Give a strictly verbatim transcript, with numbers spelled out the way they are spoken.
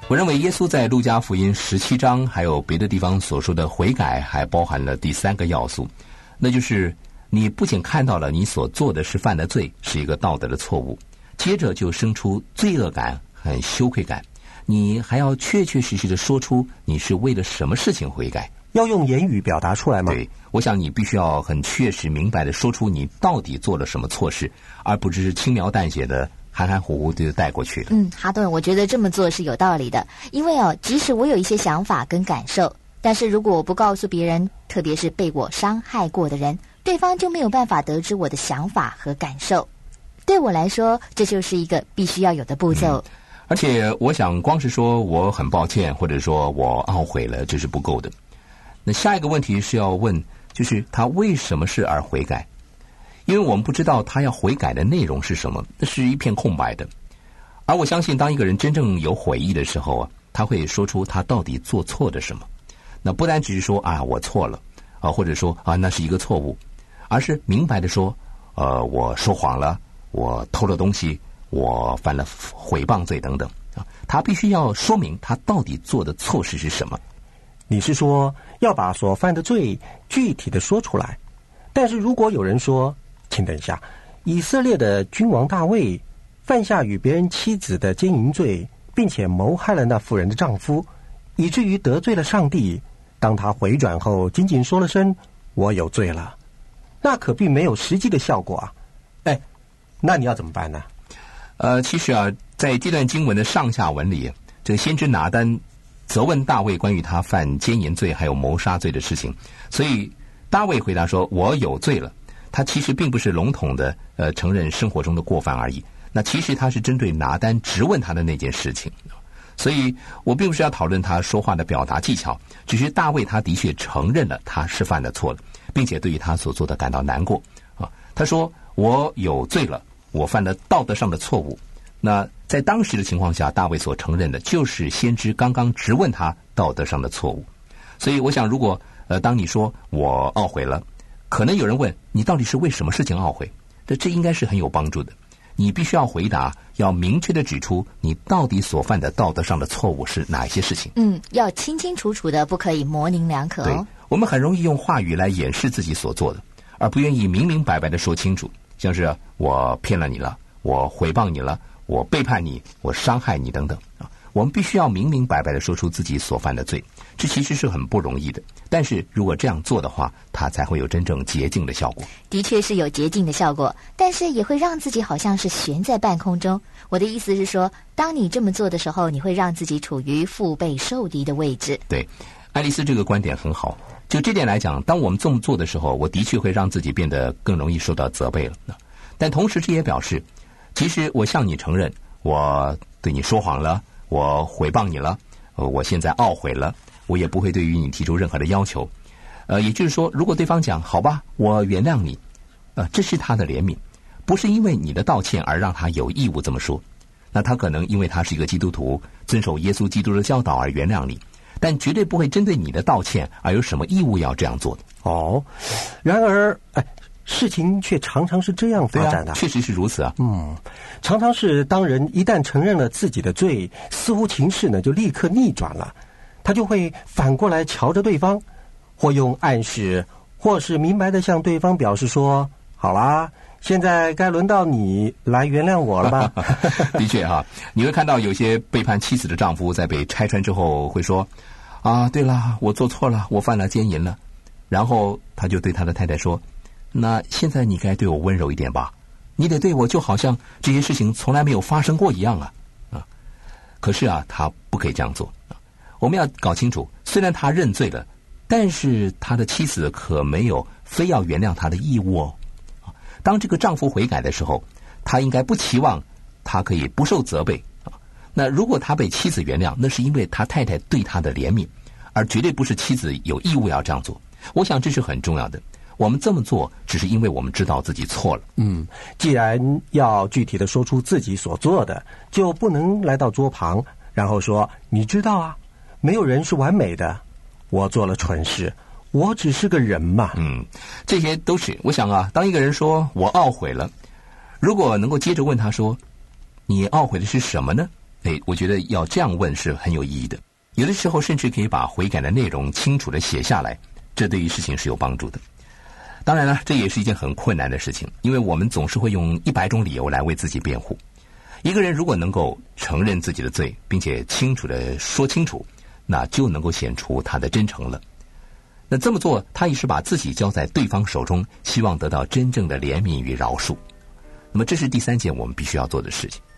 我认为耶稣在路加福音十七章还有别的地方所说的悔改，还包含了第三个要素，那就是你不仅看到了你所做的是犯了罪，是一个道德的错误，接着就生出罪恶感和羞愧感，你还要确确实实的说出你是为了什么事情悔改， 要用言语表达出来吗？ 对，我想你必须要很确实明白的说出你到底做了什么错事，而不只是轻描淡写的含含糊糊就带过去了。 嗯，哈顿，我觉得这么做是有道理的，因为哦，即使我有一些想法跟感受，但是如果我不告诉别人，特别是被我伤害过的人，对方就没有办法得知我的想法和感受。对我来说，这就是一个必须要有的步骤。 嗯，而且我想光是说我很抱歉，或者说我懊悔了，这是不够的。那下一个问题是要问，就是他为什么是而悔改？因为我们不知道他要悔改的内容是什么，那是一片空白的。而我相信当一个人真正有悔意的时候啊，他会说出他到底做错的什么。那不单只是说啊我错了啊，或者说啊那是一个错误，而是明白的说呃我说谎了，我偷了东西，我犯了毁谤罪等等啊，他必须要说明他到底做的错事是什么。 你是说要把所犯的罪具体的说出来？但是如果有人说，请等一下，以色列的君王大卫犯下与别人妻子的奸淫罪，并且谋害了那妇人的丈夫，以至于得罪了上帝，当他回转后仅仅说了声我有罪了，那可并没有实际的效果啊。哎，那你要怎么办呢？ 呃，其实啊，在这段经文的上下文里，这个先知拿单责问大卫关于他犯奸淫罪还有谋杀罪的事情，所以大卫回答说我有罪了。他其实并不是笼统的呃承认生活中的过犯而已，那其实他是针对拿单质问他的那件事情。所以我并不是要讨论他说话的表达技巧，只是大卫他的确承认了他是犯了错了，并且对于他所做的感到难过啊。他说我有罪了，我犯了道德上的错误。那在当时的情况下，大卫所承认的就是先知刚刚质问他道德上的错误。所以我想，如果呃当你说我懊悔了，可能有人问你到底是为什么事情懊悔，这这应该是很有帮助的。你必须要回答，要明确的指出你到底所犯的道德上的错误是哪一些事情。 嗯，要清清楚楚的，不可以模棱两可哦。 对，我们很容易用话语来掩饰自己所做的，而不愿意明明白白的说清楚，像是我骗了你了，我诽谤你了，我背叛你，我伤害你等等啊。我们必须要明明白白的说出自己所犯的罪，这其实是很不容易的。但是如果这样做的话，它才会有真正洁净的效果。 的确是有洁净的效果，但是也会让自己好像是悬在半空中。我的意思是说，当你这么做的时候，你会让自己处于腹背受敌的位置。 对，爱丽丝这个观点很好。就这点来讲，当我们这么做的时候，我的确会让自己变得更容易受到责备了。但同时这也表示，其实我向你承认，我对你说谎了，我诽谤你了，呃，我现在懊悔了，我也不会对于你提出任何的要求。呃，也就是说，如果对方讲好吧，我原谅你，呃，这是他的怜悯，不是因为你的道歉而让他有义务这么说。那他可能因为他是一个基督徒，遵守耶稣基督的教导而原谅你，但绝对不会针对你的道歉而有什么义务要这样做的。 哦，然而，哎，事情却常常是这样发展的。 啊，确实是如此啊。 嗯，常常是当人一旦承认了自己的罪，似乎情势呢就立刻逆转了，他就会反过来瞧着对方，或用暗示，或是明白的向对方表示说：“好啦，现在该轮到你来原谅我了吧？” 的确哈，你会看到有些背叛妻子的丈夫在被拆穿之后会说：“啊，对了，我做错了，我犯了奸淫了。”然后他就对他的太太说：“那现在你该对我温柔一点吧，你得对我就好像这些事情从来没有发生过一样啊！”啊，可是啊，他不可以这样做啊。我们要搞清楚，虽然他认罪了，但是他的妻子可没有非要原谅他的义务哦。当这个丈夫悔改的时候，他应该不期望他可以不受责备啊。那如果他被妻子原谅，那是因为他太太对他的怜悯，而绝对不是妻子有义务要这样做。我想这是很重要的。我们这么做只是因为我们知道自己错了。 嗯，既然要具体的说出自己所做的，就不能来到桌旁，然后说：“你知道啊，没有人是完美的，我做了蠢事，我只是个人嘛。” 嗯，这些都是我想啊，当一个人说我懊悔了，如果能够接着问他说：“你懊悔的是什么呢？” 哎，我觉得要这样问是很有意义的。有的时候甚至可以把悔改的内容清楚地写下来，这对于事情是有帮助的。当然了，这也是一件很困难的事情，因为我们总是会用一百种理由来为自己辩护。一个人如果能够承认自己的罪，并且清楚地说清楚，那就能够显出他的真诚了。那这么做，他也是把自己交在对方手中，希望得到真正的怜悯与饶恕。那么这是第三件我们必须要做的事情。